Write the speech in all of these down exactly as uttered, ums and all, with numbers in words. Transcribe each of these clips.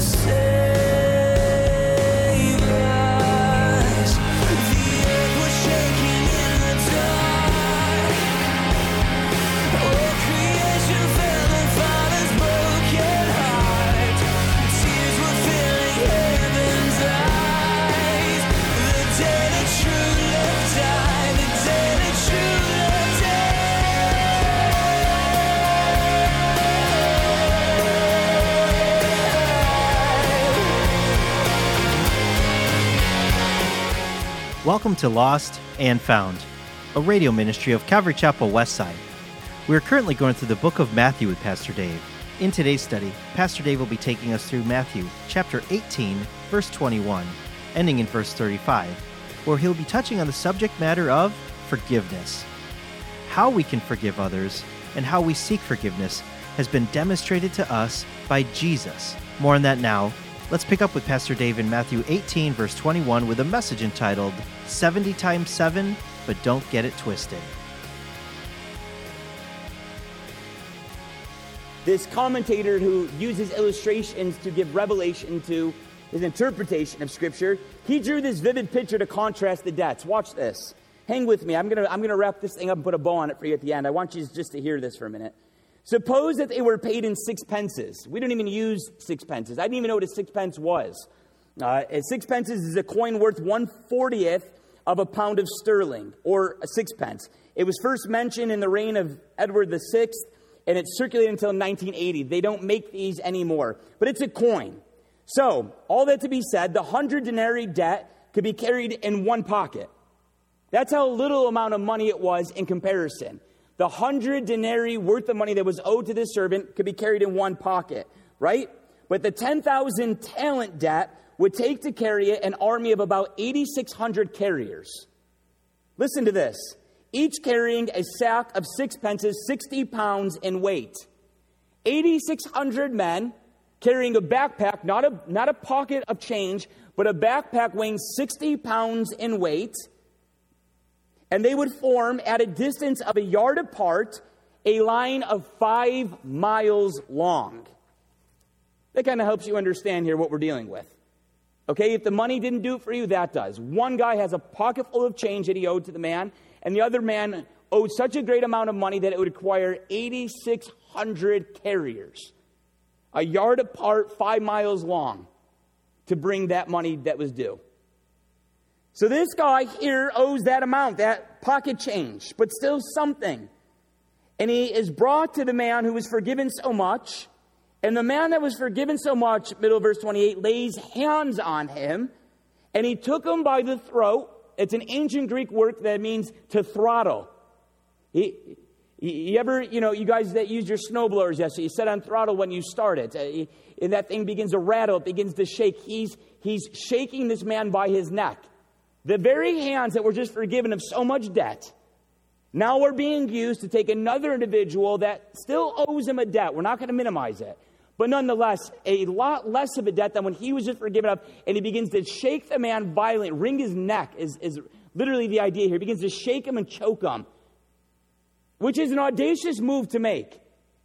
Welcome to Lost and Found, a radio ministry of Calvary Chapel Westside. We are currently going through the book of Matthew with Pastor Dave. In today's study, Pastor Dave will be taking us through Matthew chapter eighteen, verse twenty-one, ending in verse thirty-five, where he'll be touching on the subject matter of forgiveness. How we can forgive others and how we seek forgiveness has been demonstrated to us by Jesus. More on that now. Let's pick up with Pastor Dave in Matthew eighteen, verse twenty-one, with a message entitled, seventy times seven, but don't get it twisted. This commentator who uses illustrations to give revelation to his interpretation of Scripture, he drew this vivid picture to contrast the debts. Watch this. Hang with me. I'm going to I'm going to wrap this thing up and put a bow on it for you at the end. I want you just to hear this for a minute. Suppose that they were paid in sixpences. We don't even use sixpences. I didn't even know what a sixpence was. Uh, a sixpences is a coin worth one fortieth of a pound of sterling, or a sixpence. It was first mentioned in the reign of Edward the Sixth, and it circulated until nineteen eighty. They don't make these anymore, but it's a coin. So, all that to be said, the hundred denarii debt could be carried in one pocket. That's how little amount of money it was in comparison. The hundred denarii worth of money that was owed to this servant could be carried in one pocket, right? But the ten thousand talent debt would take to carry it an army of about eighty-six hundred carriers. Listen to this. Each carrying a sack of sixpences, sixty pounds in weight. eighty-six hundred men carrying a backpack, not a, not a pocket of change, but a backpack weighing sixty pounds in weight. And they would form, at a distance of a yard apart, a line of five miles long. That kind of helps you understand here what we're dealing with. Okay, if the money didn't do it for you, that does. One guy has a pocket full of change that he owed to the man, and the other man owed such a great amount of money that it would require eighty-six hundred carriers, a yard apart, five miles long, to bring that money that was due. So this guy here owes that amount, that pocket change, but still something. And he is brought to the man who was forgiven so much. And the man that was forgiven so much, middle of verse twenty-eight, lays hands on him. And he took him by the throat. It's an ancient Greek word that means to throttle. He, you ever, you know, you guys that use your snowblowers yesterday, you set on throttle when you start it. And that thing begins to rattle, it begins to shake. He's, he's shaking this man by his neck. The very hands that were just forgiven of so much debt now are being used to take another individual that still owes him a debt. We're not going to minimize it. But nonetheless, a lot less of a debt than when he was just forgiven of. And he begins to shake the man violently, wring his neck is, is literally the idea here. He begins to shake him and choke him, which is an audacious move to make.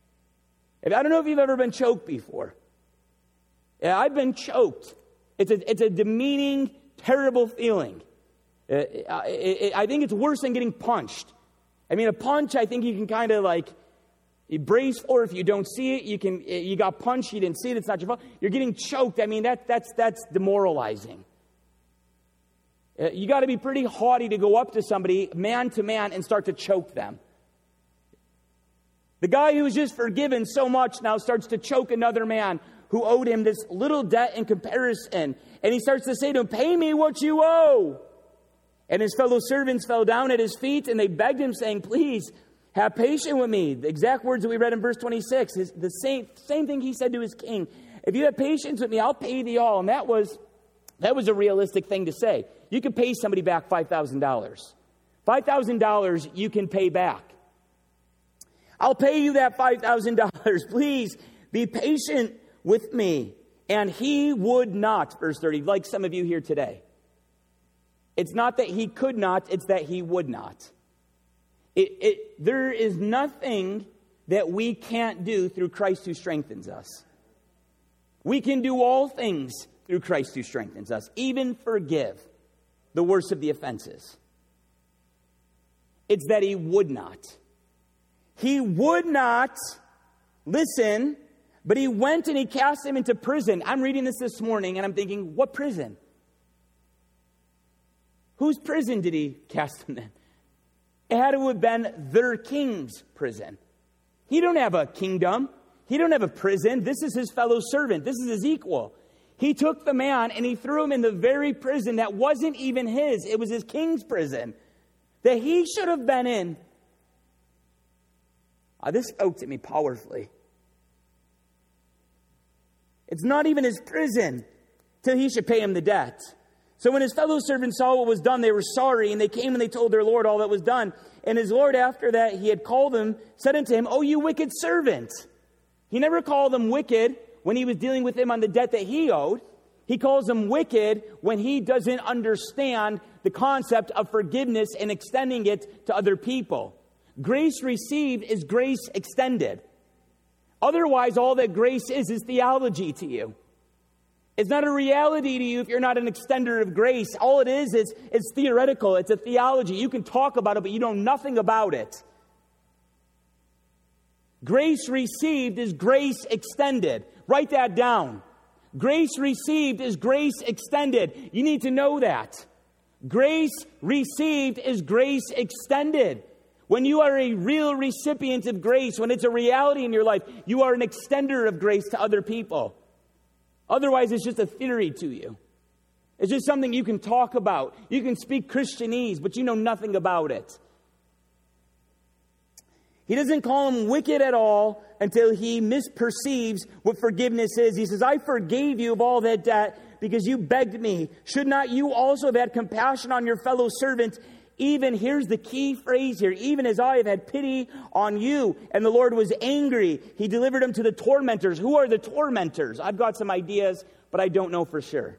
I don't know if you've ever been choked before. Yeah, I've been choked. It's a, it's a demeaning, terrible feeling. Uh, I, I think it's worse than getting punched. I mean, a punch, I think you can kind of like you brace for. If you don't see it, you can. You got punched, you didn't see it. It's not your fault. You're getting choked. I mean, that that's that's demoralizing. Uh, you got to be pretty haughty to go up to somebody, man to man, and start to choke them. The guy who was just forgiven so much now starts to choke another man who owed him this little debt in comparison, and he starts to say to him, "Pay me what you owe." And his fellow servants fell down at his feet, and they begged him, saying, "Please, have patience with me." The exact words that we read in verse twenty-six, is the same, same thing he said to his king. "If you have patience with me, I'll pay thee all." And that was, that was a realistic thing to say. You could pay somebody back five thousand dollars. five thousand dollars you can pay back. "I'll pay you that five thousand dollars. Please be patient with me." And he would not, verse thirty, like some of you here today. It's not that he could not, it's that he would not. It, it, there is nothing that we can't do through Christ who strengthens us. We can do all things through Christ who strengthens us, even forgive the worst of the offenses. It's that he would not. He would not listen, but he went and he cast him into prison. I'm reading this this morning and I'm thinking, what prison? Whose prison did he cast him in? It had to have been their king's prison. He don't have a kingdom. He don't have a prison. This is his fellow servant. This is his equal. He took the man and he threw him in the very prison that wasn't even his. It was his king's prison that he should have been in. Uh, this spoke to me powerfully. It's not even his prison till he should pay him the debt. So when his fellow servants saw what was done, they were sorry, and they came and they told their Lord all that was done. And his Lord, after that, he had called them, said unto him, "O you wicked servant." He never called them wicked when he was dealing with him on the debt that he owed. He calls them wicked when he doesn't understand the concept of forgiveness and extending it to other people. Grace received is grace extended. Otherwise, all that grace is is theology to you. It's not a reality to you if you're not an extender of grace. All it is, is it's theoretical. It's a theology. You can talk about it, but you know nothing about it. Grace received is grace extended. Write that down. Grace received is grace extended. You need to know that. Grace received is grace extended. When you are a real recipient of grace, when it's a reality in your life, you are an extender of grace to other people. Otherwise, it's just a theory to you. It's just something you can talk about. You can speak Christianese, but you know nothing about it. He doesn't call him wicked at all until he misperceives what forgiveness is. He says, "I forgave you of all that debt because you begged me. Should not you also have had compassion on your fellow servant? Even," here's the key phrase here, "even as I have had pity on you." And the Lord was angry. He delivered him to the tormentors. Who are the tormentors? I've got some ideas, but I don't know for sure.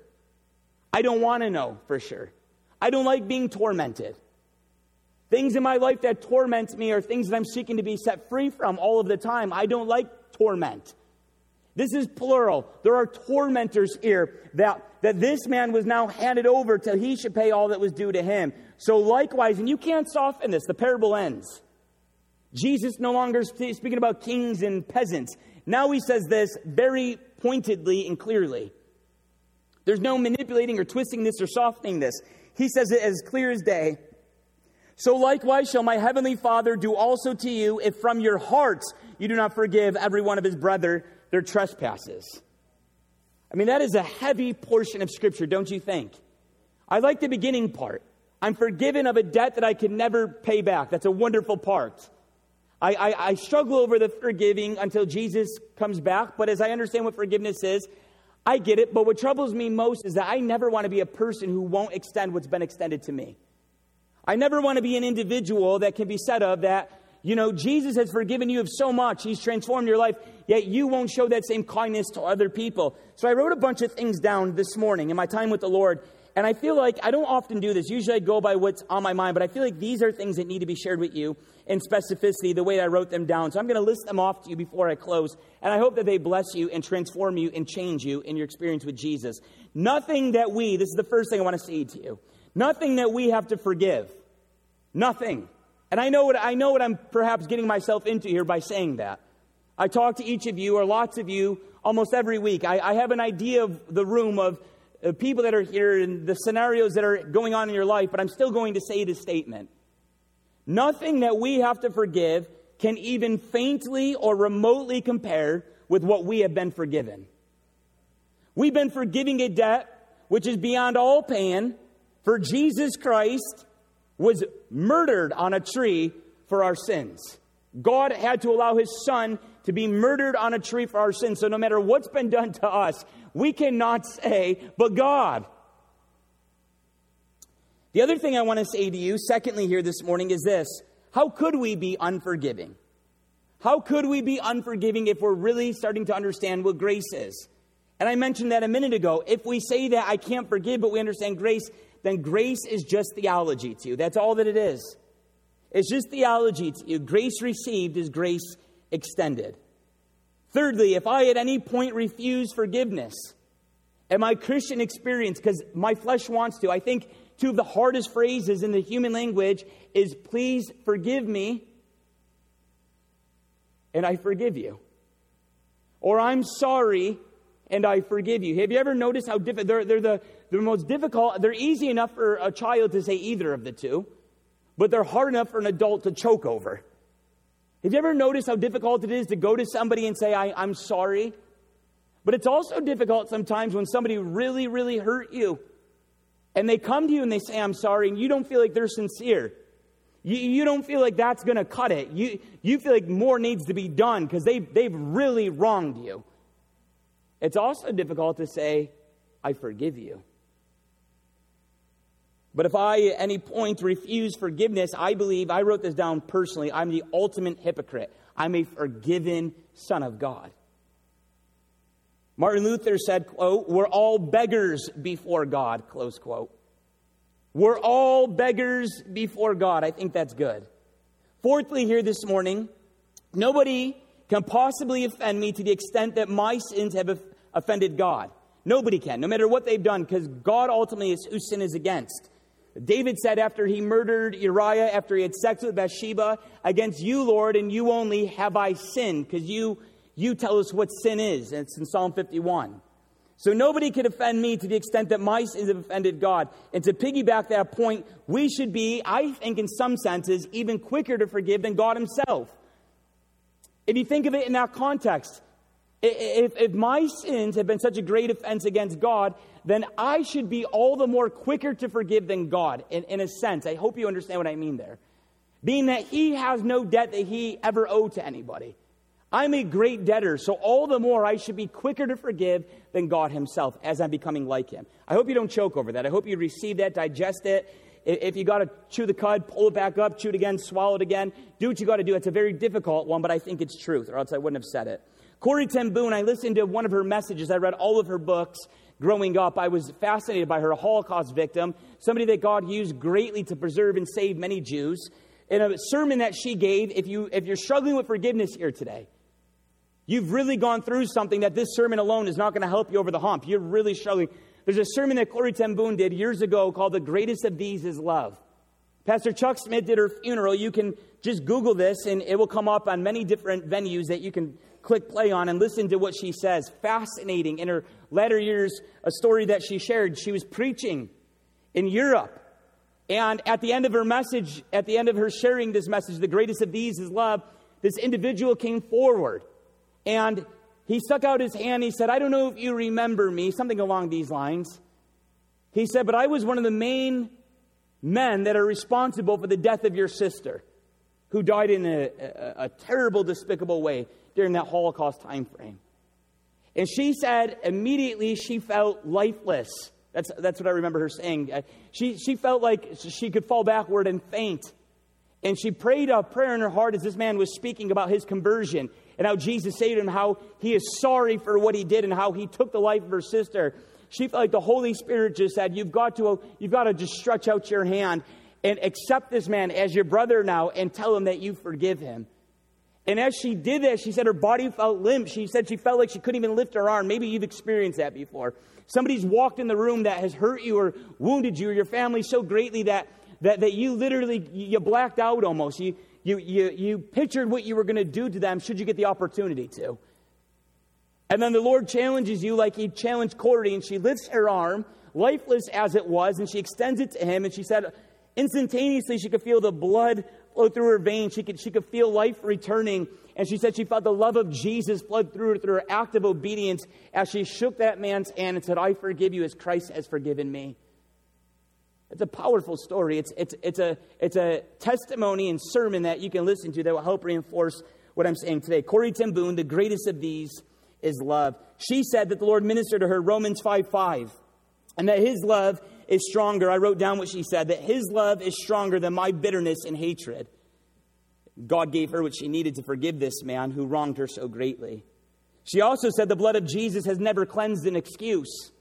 I don't want to know for sure. I don't like being tormented. Things in my life that torment me are things that I'm seeking to be set free from all of the time. I don't like torment. This is plural. There are tormentors here that, that this man was now handed over till he should pay all that was due to him. So likewise, and you can't soften this, the parable ends. Jesus no longer is speaking about kings and peasants. Now he says this very pointedly and clearly. There's no manipulating or twisting this or softening this. He says it as clear as day. "So likewise shall my heavenly Father do also to you if from your hearts you do not forgive every one of his brother their trespasses." I mean, that is a heavy portion of Scripture, don't you think? I like the beginning part. I'm forgiven of a debt that I can never pay back. That's a wonderful part. I, I, I struggle over the forgiving until Jesus comes back, but as I understand what forgiveness is, I get it. But what troubles me most is that I never want to be a person who won't extend what's been extended to me. I never want to be an individual that can be said of that, you know, Jesus has forgiven you of so much. He's transformed your life, yet you won't show that same kindness to other people. So I wrote a bunch of things down this morning in my time with the Lord. And I feel like I don't often do this. Usually I go by what's on my mind, but I feel like these are things that need to be shared with you in specificity, the way that I wrote them down. So I'm going to list them off to you before I close. And I hope that they bless you and transform you and change you in your experience with Jesus. Nothing that we, this is the first thing I want to say to you. Nothing that we have to forgive. Nothing. And I know what I know what I'm perhaps getting myself into here by saying that. I talk to each of you, or lots of you, almost every week. I, I have an idea of the room of uh, people that are here and the scenarios that are going on in your life, but I'm still going to say this statement. Nothing that we have to forgive can even faintly or remotely compare with what we have been forgiven. We've been forgiving a debt which is beyond all pain, for Jesus Christ was murdered on a tree for our sins. God had to allow his son to be murdered on a tree for our sins. So no matter what's been done to us, we cannot say, but God. The other thing I want to say to you, secondly here this morning, is this. How could we be unforgiving? How could we be unforgiving if we're really starting to understand what grace is? And I mentioned that a minute ago. If we say that I can't forgive, but we understand grace, then grace is just theology to you. That's all that it is. It's just theology to you. Grace received is grace extended. Thirdly, if I at any point refuse forgiveness in my Christian experience, because my flesh wants to, I think two of the hardest phrases in the human language is, please forgive me, and I forgive you. Or I'm sorry, and I forgive you. Have you ever noticed how difficult, they're, they're the, the most difficult, they're easy enough for a child to say either of the two, but they're hard enough for an adult to choke over. Have you ever noticed how difficult it is to go to somebody and say, I, I'm sorry? But it's also difficult sometimes when somebody really, really hurt you, and they come to you and they say, I'm sorry, and you don't feel like they're sincere. You, you don't feel like that's going to cut it. You, you feel like more needs to be done because they, they've really wronged you. It's also difficult to say, I forgive you. But if I at any point refuse forgiveness, I believe, I wrote this down personally, I'm the ultimate hypocrite. I'm a forgiven son of God. Martin Luther said, quote, we're all beggars before God, close quote. We're all beggars before God. I think that's good. Fourthly, here this morning, nobody can possibly offend me to the extent that my sins have offended God. Nobody can, no matter what they've done, because God ultimately is who sin is against. David said after he murdered Uriah, after he had sex with Bathsheba, against you, Lord, and you only have I sinned, because you, you tell us what sin is. And it's in Psalm fifty-one. So nobody could offend me to the extent that my sins have offended God. And to piggyback that point, we should be, I think in some senses, even quicker to forgive than God himself. If you think of it in that context, if, if my sins have been such a great offense against God, then I should be all the more quicker to forgive than God, in, in a sense. I hope you understand what I mean there. Being that he has no debt that he ever owed to anybody. I'm a great debtor, so all the more I should be quicker to forgive than God himself as I'm becoming like him. I hope you don't choke over that. I hope you receive that, digest it. If you got to chew the cud, pull it back up, chew it again, swallow it again. Do what you got to do. It's a very difficult one, but I think it's truth, or else I wouldn't have said it. Corrie ten Boom, I listened to one of her messages. I read all of her books growing up. I was fascinated by her, a Holocaust victim, somebody that God used greatly to preserve and save many Jews. In a sermon that she gave, if, you, if you're struggling with forgiveness here today, you've really gone through something that this sermon alone is not going to help you over the hump. You're really struggling. There's a sermon that Corrie ten Boom did years ago called The Greatest of These is Love. Pastor Chuck Smith did her funeral. You can just Google this, and it will come up on many different venues that you can click play on and listen to what she says. Fascinating. In her latter years, a story that she shared, she was preaching in Europe. And at the end of her message, at the end of her sharing this message, the greatest of these is love, this individual came forward. And he stuck out his hand. He said, I don't know if you remember me, something along these lines. He said, but I was one of the main men that are responsible for the death of your sister, who died in a, a, a terrible, despicable way during that Holocaust time frame. And she said immediately she felt lifeless. That's, that's what I remember her saying. She, she felt like she could fall backward and faint. And she prayed a prayer in her heart as this man was speaking about his conversion and how Jesus saved him, how he is sorry for what he did and how he took the life of her sister. She felt like the Holy Spirit just said, you've got to, you've got to just stretch out your hand and accept this man as your brother now and tell him that you forgive him. And as she did that, she said her body felt limp. She said she felt like she couldn't even lift her arm. Maybe you've experienced that before. Somebody's walked in the room that has hurt you or wounded you or your family so greatly that that, that you literally, you blacked out almost. You, you, you, you pictured what you were going to do to them should you get the opportunity to. And then the Lord challenges you like he challenged Corrie, and she lifts her arm, lifeless as it was, and she extends it to him, and she said instantaneously she could feel the blood flow through her veins. She could, she could feel life returning, and she said she felt the love of Jesus flood through her through her act of obedience as she shook that man's hand and said, I forgive you as Christ has forgiven me. It's a powerful story. It's, it's, it's, a, it's a testimony and sermon that you can listen to that will help reinforce what I'm saying today. Corrie ten Boom, the greatest of these is love. She said that the Lord ministered to her, Romans five five, and that his love is stronger. I wrote down what she said, that his love is stronger than my bitterness and hatred. God gave her what she needed to forgive this man who wronged her so greatly. She also said the blood of Jesus has never cleansed an excuse.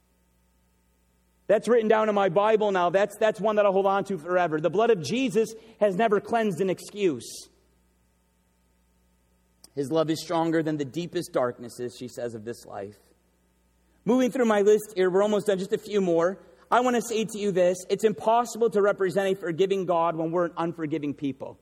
That's written down in my Bible now. That's, that's one that I'll hold on to forever. The blood of Jesus has never cleansed an excuse. His love is stronger than the deepest darknesses, she says, of this life. Moving through my list here, we're almost done, just a few more. I want to say to you this: it's impossible to represent a forgiving God when we're an unforgiving people.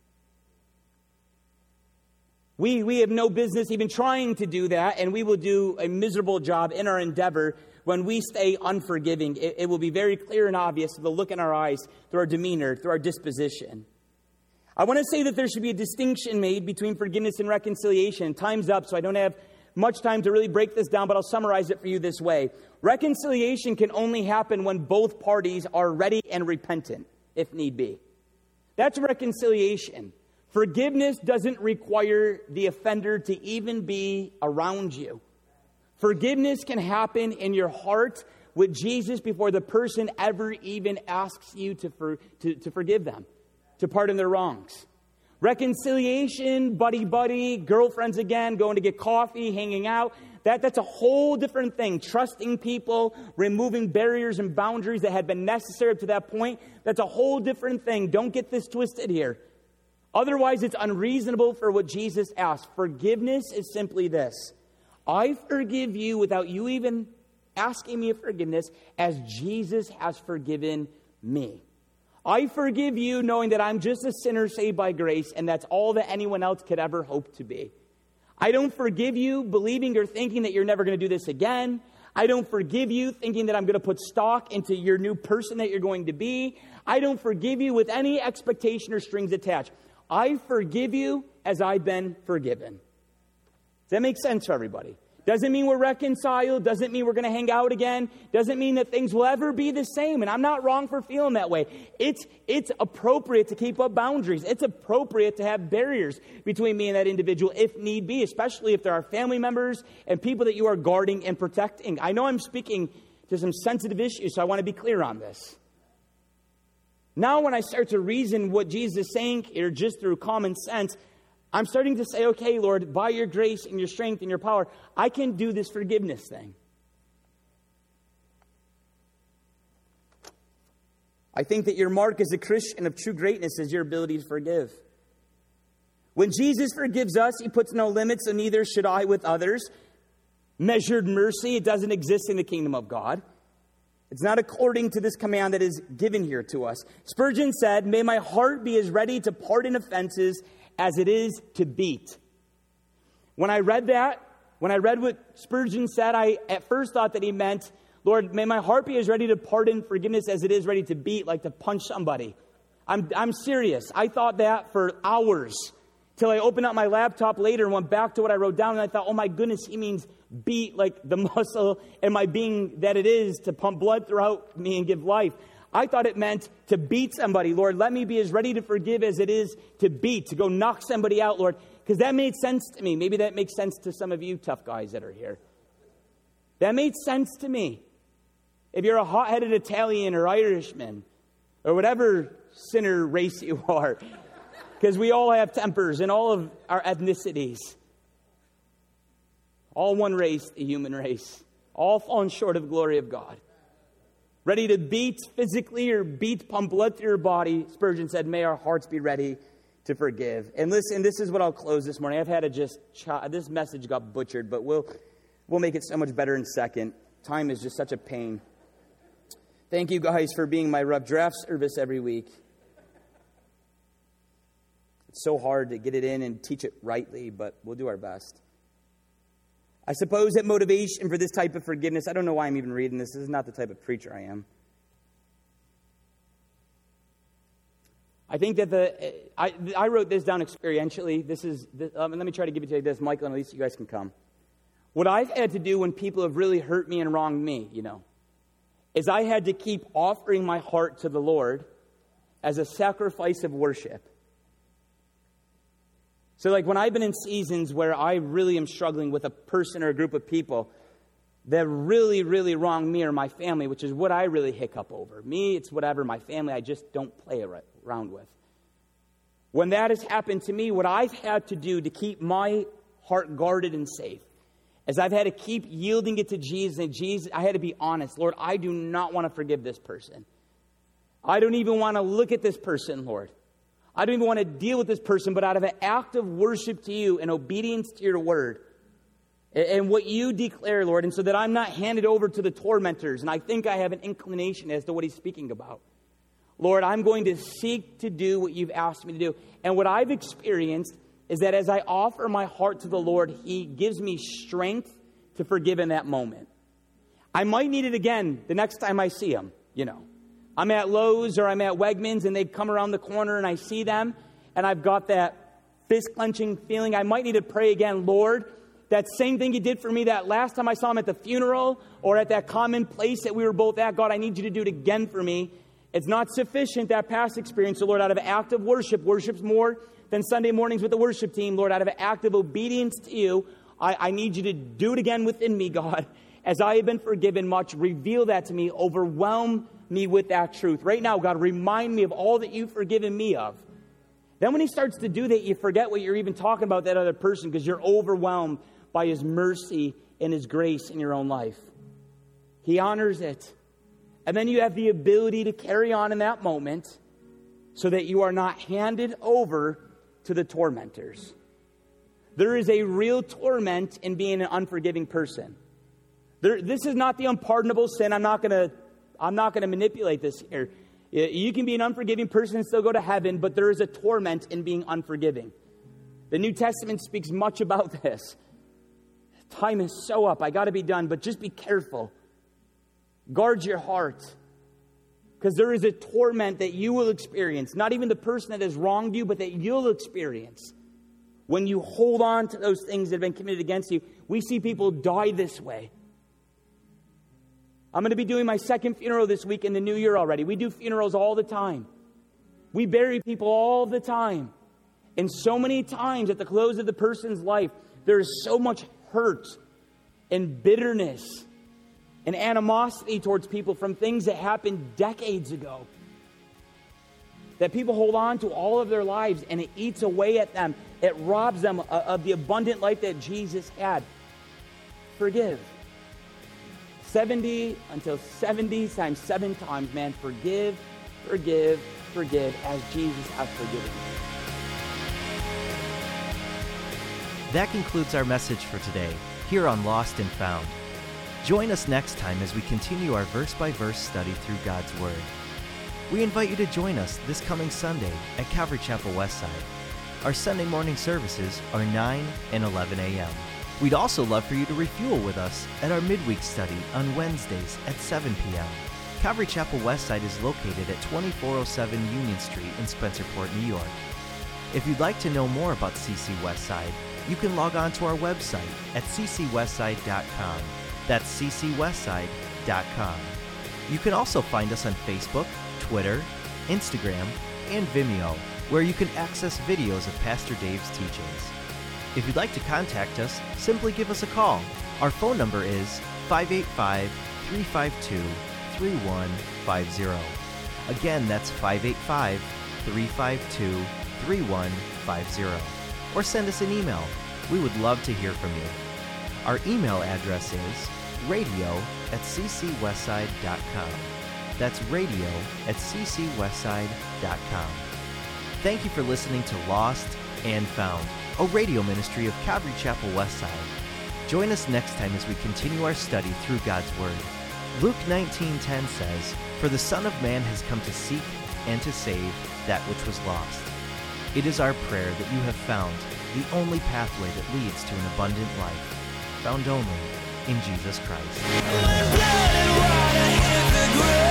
We, we have no business even trying to do that, and we will do a miserable job in our endeavor when we stay unforgiving. It, it will be very clear and obvious through the look in our eyes, through our demeanor, through our disposition. I want to say that there should be a distinction made between forgiveness and reconciliation. Time's up, so I don't have much time to really break this down, but I'll summarize it for you this way. Reconciliation can only happen when both parties are ready and repentant, if need be. That's reconciliation. Forgiveness doesn't require the offender to even be around you. Forgiveness can happen in your heart with Jesus before the person ever even asks you to, for, to, to forgive them, to pardon their wrongs. Reconciliation, buddy-buddy, girlfriends again, going to get coffee, hanging out, that, that's a whole different thing. Trusting people, removing barriers and boundaries that had been necessary up to that point, that's a whole different thing. Don't get this twisted here. Otherwise, it's unreasonable for what Jesus asked. Forgiveness is simply this: I forgive you without you even asking me of forgiveness, as Jesus has forgiven me. I forgive you knowing that I'm just a sinner saved by grace, and that's all that anyone else could ever hope to be. I don't forgive you believing or thinking that you're never going to do this again. I don't forgive you thinking that I'm going to put stock into your new person that you're going to be. I don't forgive you with any expectation or strings attached. I forgive you as I've been forgiven. Does that make sense for everybody? Doesn't mean we're reconciled. Doesn't mean we're going to hang out again. Doesn't mean that things will ever be the same. And I'm not wrong for feeling that way. It's, it's appropriate to keep up boundaries. It's appropriate to have barriers between me and that individual if need be, especially if there are family members and people that you are guarding and protecting. I know I'm speaking to some sensitive issues, so I want to be clear on this. Now when I start to reason what Jesus is saying here just through common sense, I'm starting to say, okay, Lord, by your grace and your strength and your power, I can do this forgiveness thing. I think that your mark as a Christian of true greatness is your ability to forgive. When Jesus forgives us, he puts no limits, and neither should I with others. Measured mercy, it doesn't exist in the kingdom of God. It's not according to this command that is given here to us. Spurgeon said, "May my heart be as ready to pardon offenses as it is to beat." When I read that, when I read what Spurgeon said, I at first thought that he meant, Lord, may my heart be as ready to pardon forgiveness as it is ready to beat, like to punch somebody. I'm, I'm serious. I thought that for hours till I opened up my laptop later and went back to what I wrote down, and I thought, oh my goodness, he means beat, like the muscle in my being that it is to pump blood throughout me and give life. I thought it meant to beat somebody. Lord, let me be as ready to forgive as it is to beat, to go knock somebody out, Lord, because that made sense to me. Maybe that makes sense to some of you tough guys that are here. That made sense to me. If you're a hot-headed Italian or Irishman or whatever sinner race you are, because we all have tempers in all of our ethnicities. All one race, the human race. All fallen short of the glory of God. Ready to beat physically or beat, pump blood through your body. Spurgeon said, may our hearts be ready to forgive. And listen, this is what I'll close this morning. I've had to just, ch- this message got butchered, but we'll, we'll make it so much better in a second. Time is just such a pain. Thank you guys for being my rough draft service every week. It's so hard to get it in and teach it rightly, but we'll do our best. I suppose that motivation for this type of forgiveness, I don't know why I'm even reading this. This is not the type of preacher I am. I think that the, I, I wrote this down experientially. This is, this, um, and let me try to give it to you like this. Michael, and at least you guys can come. What I've had to do when people have really hurt me and wronged me, you know, is I had to keep offering my heart to the Lord as a sacrifice of worship. So like when I've been in seasons where I really am struggling with a person or a group of people that really, really wrong me or my family, which is what I really hiccup over. Me, it's whatever. My family, I just don't play around with. When that has happened to me, what I've had to do to keep my heart guarded and safe is I've had to keep yielding it to Jesus. And Jesus, I had to be honest. Lord, I do not want to forgive this person. I don't even want to look at this person, Lord. I don't even want to deal with this person, but out of an act of worship to you and obedience to your word and, and what you declare, Lord, and so that I'm not handed over to the tormentors, and I think I have an inclination as to what he's speaking about. Lord, I'm going to seek to do what you've asked me to do. And what I've experienced is that as I offer my heart to the Lord, he gives me strength to forgive in that moment. I might need it again the next time I see him, you know. I'm at Lowe's or I'm at Wegmans and they come around the corner and I see them and I've got that fist-clenching feeling. I might need to pray again, Lord, that same thing you did for me that last time I saw him at the funeral or at that common place that we were both at. God, I need you to do it again for me. It's not sufficient, that past experience. So, Lord, out of an act of worship, worship's more than Sunday mornings with the worship team. Lord, out of an act of obedience to you, I, I need you to do it again within me, God. As I have been forgiven much, reveal that to me. Overwhelm me with that truth. Right now, God, remind me of all that you've forgiven me of. Then when he starts to do that, you forget what you're even talking about that other person because you're overwhelmed by his mercy and his grace in your own life. He honors it. And then you have the ability to carry on in that moment so that you are not handed over to the tormentors. There is a real torment in being an unforgiving person. There, this is not the unpardonable sin. I'm not going to I'm not going to manipulate this here. You can be an unforgiving person and still go to heaven, but there is a torment in being unforgiving. The New Testament speaks much about this. Time is so up. I got to be done, but just be careful. Guard your heart. Because there is a torment that you will experience. Not even the person that has wronged you, but that you'll experience. When you hold on to those things that have been committed against you. We see people die this way. I'm going to be doing my second funeral this week in the new year already. We do funerals all the time. We bury people all the time. And so many times at the close of the person's life, there is so much hurt and bitterness and animosity towards people from things that happened decades ago. That people hold on to all of their lives and it eats away at them. It robs them of the abundant life that Jesus had. Forgive. seventy until seventy times seven times, man. Forgive, forgive, forgive as Jesus has forgiven you. That concludes our message for today, here on Lost and Found. Join us next time as we continue our verse-by-verse study through God's Word. We invite you to join us this coming Sunday at Calvary Chapel Westside. Our Sunday morning services are nine and eleven a.m. We'd also love for you to refuel with us at our midweek study on Wednesdays at seven p.m. Calvary Chapel Westside is located at twenty-four oh seven Union Street in Spencerport, New York. If you'd like to know more about C C Westside, you can log on to our website at c c westside dot com. That's c c westside dot com. You can also find us on Facebook, Twitter, Instagram, and Vimeo, where you can access videos of Pastor Dave's teachings. If you'd like to contact us, simply give us a call. Our phone number is five eight five, three five two, three one five zero. Again, that's five eight five, three five two, three one five zero. Or send us an email. We would love to hear from you. Our email address is radio at c c westside dot com. That's radio at c c westside dot com. Thank you for listening to Lost and Found, a radio ministry of Calvary Chapel Westside. Join us next time as we continue our study through God's Word. Luke nineteen ten says, "For the Son of Man has come to seek and to save that which was lost." It is our prayer that you have found the only pathway that leads to an abundant life, found only in Jesus Christ.